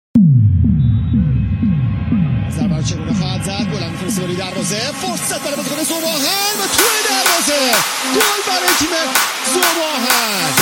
ضربه چگونه خواهد زد؟ بلند می‌فرسته برای دروازه، فرصت برای بازیکن زوباهن و توی دروازه گل برای تیم زوباهن.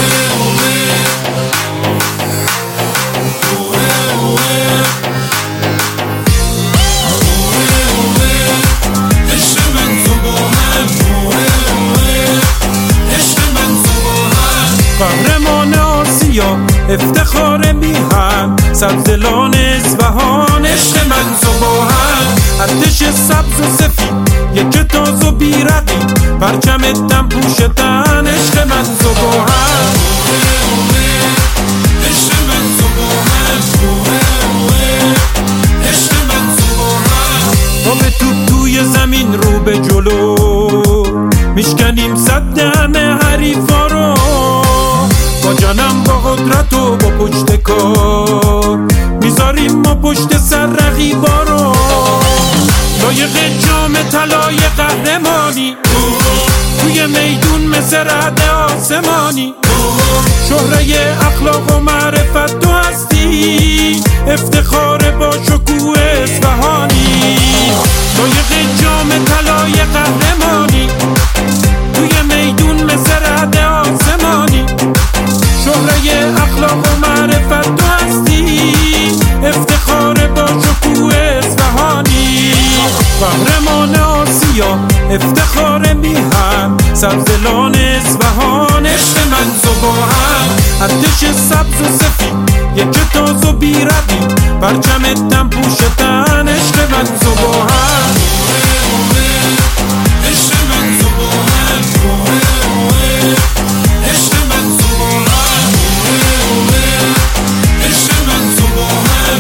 قهرمان آسیا افتخار میهن، سبزلان اصفهان عشق من زوباهن. ارتش سبز و سفید یک تاز و بیرقی، پرچم دم پوشتن عشق من زوباهن. عشق من زوباهن، عشق من زوباهن. با به توی زمین رو به جلو میشکنیم صد همه حریفا رو، با جانم با قدرت و با پشت کار میذاریم ما پشت سر رقیبا رو. لایق جام طلای قهرمانی توی میدون مثل رعد آسمانی، شهره اخلاق و معرفت تو هستی، افتخار با شکوه اصفهانی. لایق جام طلای قهرمانی توی میدون مثل رعد آسمانی، شهره اخلاق و معرفت تو هستی، افتخار با شکوه اصفهانی. قهرمان آسیا افتخار میهن، سبزلان اصفهان عشق من زوباهن. ارتش سبز و سفید یک تاز و بیرقی، پرچم دم پوشتن عشق من زوباهن. عشق من زوباهن، عشق من زوباهن، عشق من زوباهن،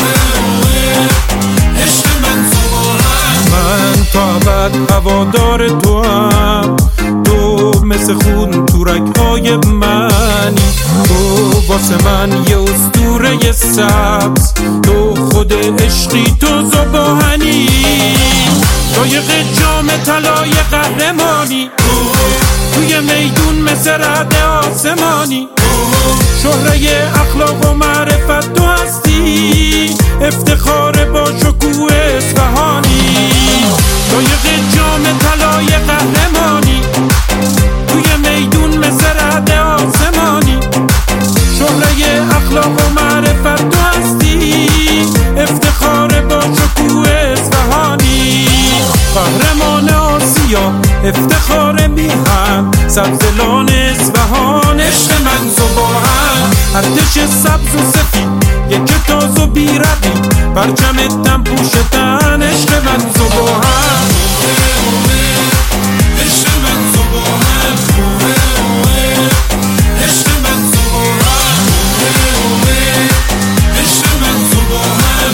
عشق من زوباهن. من تا ابد هوادار تو هم، تو مثل خون تو رگ‌های منی، تو واسه من یه اسطوره سبز، تو خود عشقی، تو زوباهنی. لایق جام طلای قهرمانی توی میدون مثل رعد آسمانی، شهره اخلاق و معرفت تو هستی، افتخار با شکوه اصفهانی. لایق جام طلای قهرمانی توی میدون مثل رعد آسمانی، شهره اخلاق و معرفت تو هستی، افتخار با شکوه اصفهانی. قهرمان آسیا افتخار میهن، سبزلان اصفهان عشق من زوباهن. ارتش سبز و سفید یک تاز و بیرقی، پرچم دم پوشتن عشق من زوباهن. عشق من زوباهن، عشق من زوباهن، عشق من زوباهن،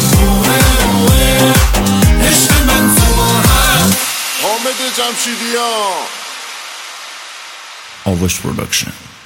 عشق من زوباهن. حامد جمشیدیان. آوش پروداکشن.